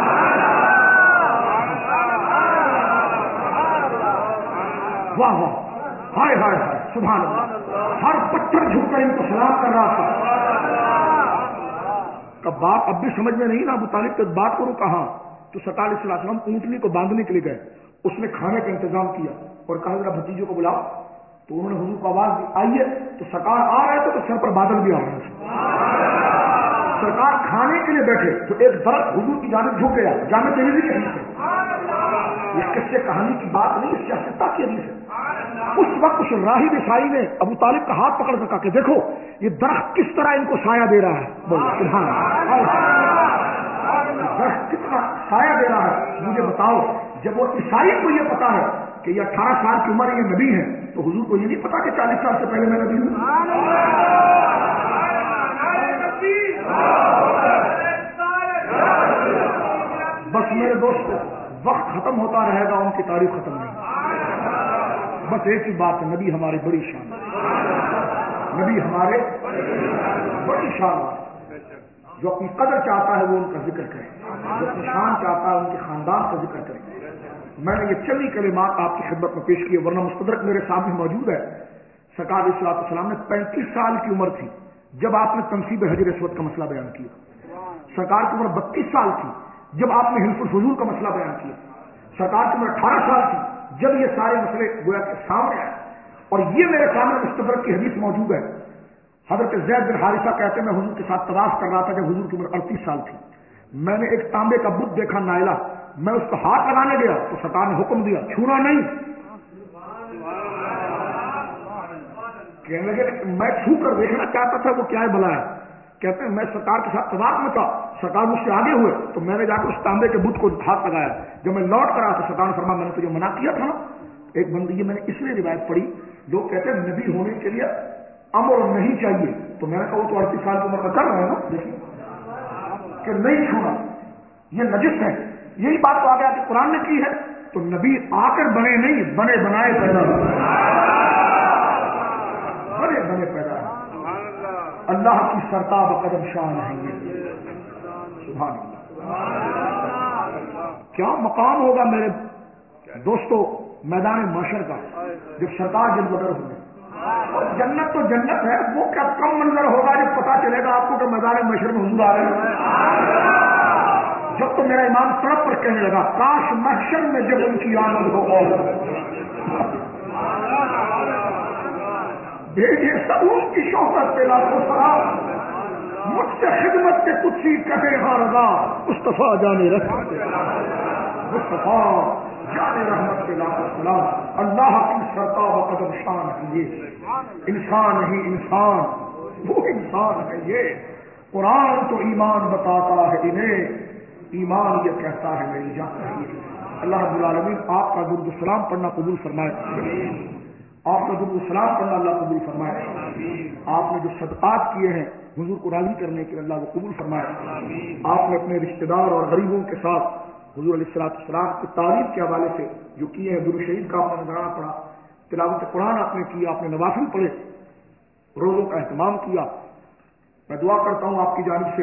واہ واہ، ہائے ہائے ہائے، سبحان اللہ، ہر پتھر جھک کر ان کو سلام کر رہا تھا۔ کہ بات اب بھی سمجھ میں نہیں نا ابو طالب، تو بات کرو کہاں؟ تو سرکار صلی اللہ علیہ وسلم اونٹنی کو باندھنے کے لیے گئے، اس نے کھانے کا انتظام کیا اور کہا ذرا بھتیجوں کو بلاؤ، تو انہوں نے حضور کو آواز دی آئیے، تو سرکار آ رہے تھے تو سر پر بادل بھی آ رہے تھے۔ سرکار کھانے کے لیے بیٹھے تو ایک درخت حضور کی جانب جھک گیا، جامع ترمذی کی حدیث ہے، یہ قصے کہانی کی بات نہیں، اس سیاستہ کی حدیث ہے۔ اس وقت اس راہب عیسائی نے ابو طالب کا ہاتھ پکڑ کر کہا کہ دیکھو یہ درخت کس طرح ان کو سایہ دے رہا ہے، سبحان اللہ، درخت کتنا سایہ دے رہا ہے۔ مجھے بتاؤ جب وہ عیسائی کو یہ پتا ہے کہ یہ اٹھارہ سال کی عمر یہ نبی ہے، تو حضور کو یہ نہیں پتا کہ چالیس سال سے پہلے میں نبی ہوں؟ بس میرے دوست وقت ختم ہوتا رہے گا، ان کی تاریخ ختم نہیں، بس ایک ہی بات ہے، نبی ہماری بڑی شان ہے، نبی ہمارے بڑی شان ہے، جو اپنی قدر چاہتا ہے وہ ان کا ذکر کرے، جو اپنی شان چاہتا ہے ان کے خاندان کا ذکر کرے۔ میں نے یہ چند کلمات آپ کی خدمت میں پیش کیے، ورنہ مستدرک میرے سامنے موجود ہے۔ سرکار علیہ الصلوۃ والسلام نے پینتیس سال کی عمر تھی جب آپ نے تنصیب حجر اسود کا مسئلہ بیان کیا، سرکار کی عمر بتیس سال تھی جب آپ نے حلف الفضول کا مسئلہ بیان کیا، سرکار کی عمر اٹھارہ سال تھی جب یہ سارے مسئلے گویا کے سامنے آئے، اور یہ میرے سامنے مستدرک کی حدیث موجود ہے۔ حضرت زید بن حارثہ کہتے ہیں میں حضور کے ساتھ طواف کر رہا تھا جب حضور کی عمر اڑتیس سال تھی، میں نے ایک تانبے کا بت دیکھا نائلہ، میں اس کو ہاتھ لگانے گیا تو سرکار نے حکم دیا چھونا نہیں، کہنے لگے میں چھو کر دیکھنا چاہتا تھا وہ کیا ہے بلا ہے، کہتے ہیں میں سرکار کے ساتھ طواف میں تھا، سرکار مجھ سے آگے ہوئے تو میں نے جا کے اس تانبے کے بت کو ہاتھ لگایا، جب میں لوٹ کر آیا تو سرکار نے فرمایا میں نے تجھے منع کیا تھا نا۔ ایک بندی یہ میں نے اس لیے روایت پڑھی، لوگ کہتے ہیں نبی ہونے کے لیے امر نہیں چاہیے، تو میں نے کہا وہ تو اڑتیس سال کی عمر کا کر رہا ہے نا، دیکھیے کہ نہیں چھونا یہ نجس ہے، یہی بات تو آگے آ کے قرآن نے کی ہے، تو نبی آ کر بنے نہیں، بنے بنائے پیدا ہوئے، بنے بنے پیدا ہوئے، اللہ کی سرتاب قدم شان ہے یہ، سبحان اللہ، کیا مقام ہوگا میرے دوستو میدان محشر کا جب سرکار جل بدر ہوں گے، اور جنت تو جنت ہے، وہ کیا کم منظر ہوگا جب پتا چلے گا آپ کو کہ میدان محشر میں حضور آ رہے ہیں۔ جب تو میرا امام سڑک پر کہنے لگا کاش محشر میں جب ان کی آمد ہو اور بھیجے سب ان کی شوقت پہ لاکھوں سلام، مجھ سے خدمت کے کچھ ہی کہے ہاں رضا، مصطفیٰ جانے رحمت، مصطفیٰ جانے رحمت کے لاکھوں سلام، اللہ کی سرتاب و قدم شان ہے یہ، انسان ہی انسان، وہ انسان ہے یہ، قرآن تو ایمان بتاتا ہے انہیں، ایمان یہ کہتا ہے میری جان ہے یہ۔ اللہ رب العالمین آپ کا درود السلام پڑھنا قبول فرمائے، آپ کا درود السلام پڑھنا اللہ قبول فرمائے، آپ نے جو صدقات کیے ہیں حضور کو راضی کرنے کے لیے اللہ کو قبول فرمائے، آپ نے اپنے رشتہ دار اور غریبوں کے ساتھ حضور علیہ الصلوۃ والسلام کی تعریف کے حوالے سے جو کیے ہیں، درود شریف کا آپ نے نذرانہ پڑھا، تلاوت قرآن آپ نے کیا، آپ نے نوافل پڑھے، روزوں کا اہتمام کیا، میں دعا کرتا ہوں آپ کی جانب سے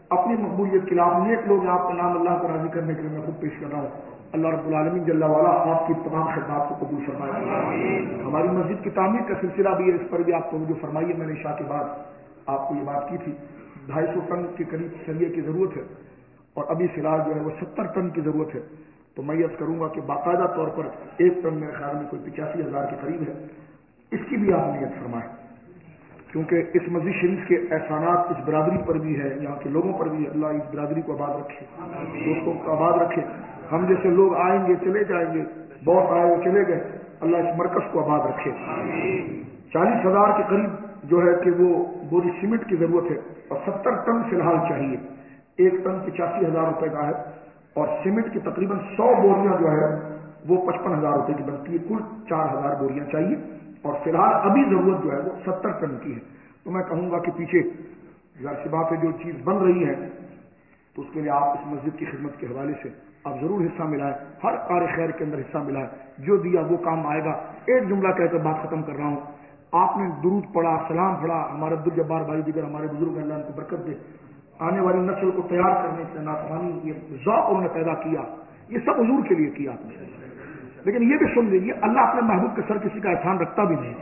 اپنی مقبولیت کے لیے آپ نیک لوگ آپ کا نام اللہ کو راضی کرنے کے لیے میں خود پیش کر رہا ہوں. اللہ رب العالمین جل وعلا آپ کی تمام خدمات کو قبول فرمائے. ہماری مسجد کی تعمیر کا سلسلہ بھی ہے, اس پر بھی آپ کو جو فرمائیے, میں نے عشاء کے بعد آپ کو یہ بات کی تھی. ڈھائی سو ٹن کے قریب سریے کی ضرورت ہے اور ابھی فی الحال جو ہے وہ ستر ٹن کی ضرورت ہے. تو میں یہ کروں گا کہ باقاعدہ طور پر ایک ٹن میرے خیال میں کوئی پچاسی ہزار کے قریب ہے, اس کی بھی آپ نیت فرمائیں, کیونکہ اس مسجد شریف کے احسانات اس برادری پر بھی ہے, یہاں کے لوگوں پر بھی ہے. اللہ اس برادری کو آباد رکھے, دوستوں کو آباد رکھے. ہم جیسے لوگ آئیں گے چلے جائیں گے, بہت آئے وہ چلے گئے, اللہ اس مرکز کو آباد رکھے. چالیس ہزار کے قریب جو ہے کہ وہ بوری سیمنٹ کی ضرورت ہے اور ستر ٹن فی الحال چاہیے. ایک ٹن پچاسی ہزار روپے کا ہے اور سیمنٹ کی تقریباً سو بوریاں جو ہے وہ پچپن ہزار روپے کی بنتی ہے. کل چار ہزار بوریاں چاہیے اور فی الحال ابھی ضرورت جو ہے وہ ستر ٹن کی ہے. تو میں کہوں گا کہ پیچھے ظاہر سی بات ہے جو چیز بن رہی ہے تو اس کے لیے آپ اس مسجد کی خدمت کے حوالے سے آپ ضرور حصہ ملائیں. ہر کار خیر کے اندر حصہ ملائیں, جو دیا وہ کام آئے گا. ایک جملہ کہہ کر بات ختم کر رہا ہوں. آپ نے درود پڑھا, سلام پڑھا, ہمارے عبدالجبار بھائی دیگر ہمارے بزرگ اللہ ان کو برکت دے, آنے والی نسل کو تیار کرنے کے نافرمانی یہ ذوق انہوں نے پیدا کیا, یہ سب حضور کے لیے کیا آپ نے. لیکن یہ بھی سن لیجیے, اللہ اپنے محبوب کے سر کسی کا احسان رکھتا بھی نہیں.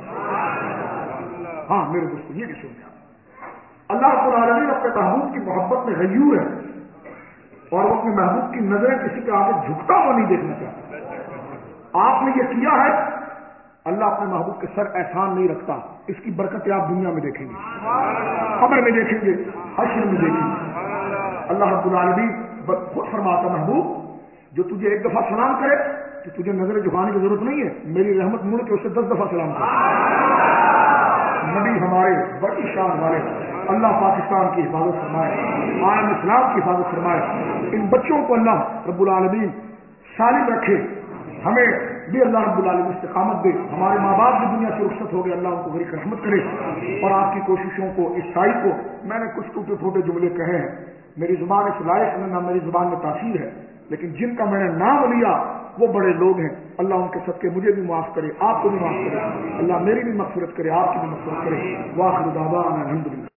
ہاں میرے دوستوں یہ بھی سن لیں, اللہ رب العالمین اپنے محبوب کی محبت میں غیور ہے اور وہ اپنے محبوب کی نظریں کسی کے آگے جھکتا ہوا نہیں دیکھنا چاہتا. آپ نے یہ کیا ہے, اللہ اپنے محبوب کے سر احسان نہیں رکھتا. اس کی برکتیں آپ دنیا میں دیکھیں گے, قبر میں دیکھیں گے, حشر میں دیکھیں گے. اللہ رب العالمین خود فرماتا, محبوب جو تجھے ایک دفعہ سلام کرے تو تجھے نظر جھکانے کی ضرورت نہیں ہے, میری رحمت مڑ کے اسے دس دفعہ سلام کرے. نبی ہمارے بڑی شان والے, اللہ پاکستان کی حفاظت فرمائے, عالم اسلام کی حفاظت فرمائے. ان بچوں کو اللہ رب العالمین سالم رکھے, ہمیں بھی اللہ رب العالمین استقامت دے. ہمارے ماں باپ بھی دنیا سے رخصت ہو گئے, اللہ ان کو غریق رحمت کرے. اور آپ کی کوششوں کو, عیسائی کو, میں نے کچھ ٹوٹے پھوٹے جملے کہے ہیں, میری زبان اس لائق میں نہ میری زبان میں تاثیر ہے, لیکن جن کا میں نے نام لیا وہ بڑے لوگ ہیں. اللہ ان کے صدقے مجھے بھی معاف کرے, آپ کو بھی معاف کرے. اللہ میری بھی مغفرت کرے, آپ کی بھی مغفرت کرے. واخر دعوانا الحمدللہ.